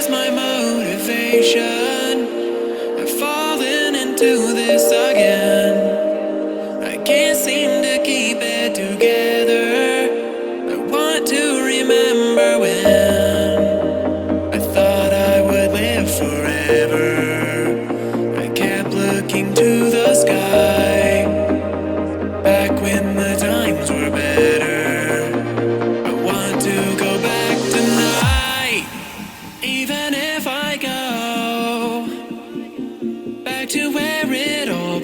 my motivation? I've fallen into this again. I can't seem to keep it together. I want to remember when I thought I would live forever. I kept looking to the sky, back when the times were better. I want to go back tonight, even if I go back to where it all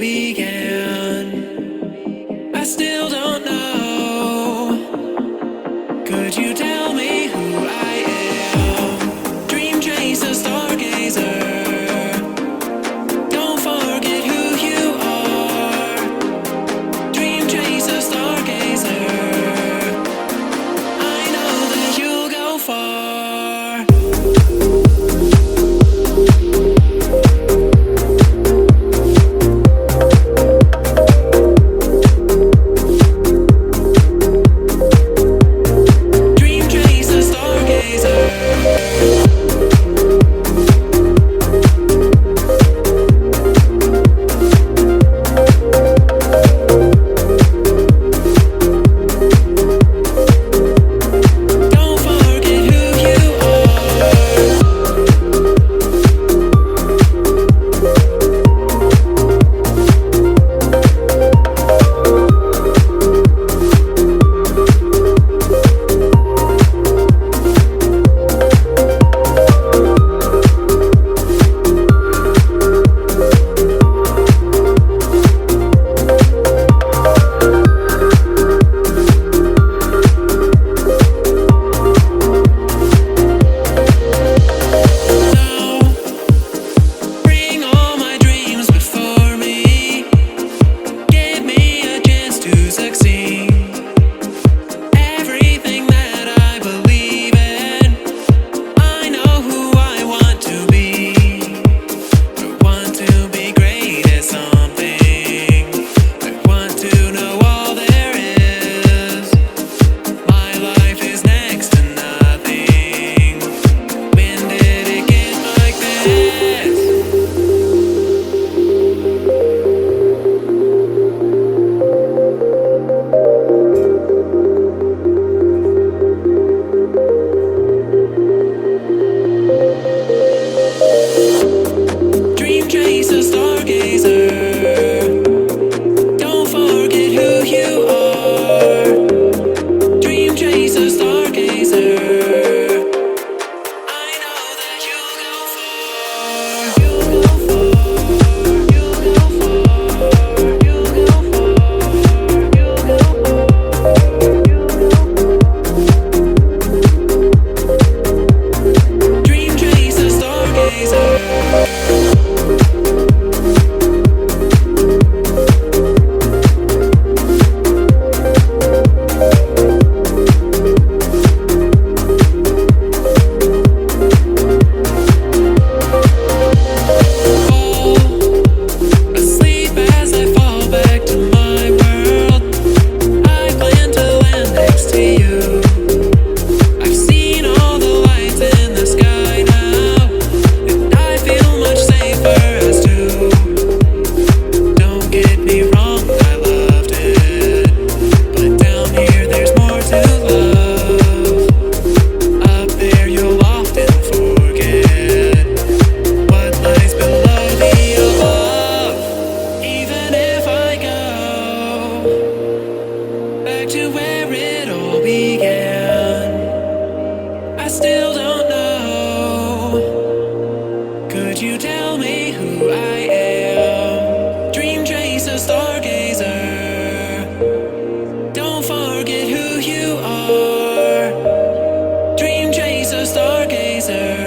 began. I still don't know. Could you tell me who I am? Dream chaser, stargazer. Don't forget who you are. Dream chaser, stargazer. I know that you'll go far. To where it all began. I still don't know. Could you tell me who I am? Dream chaser, stargazer. Don't forget who you are. Dream chaser, stargazer.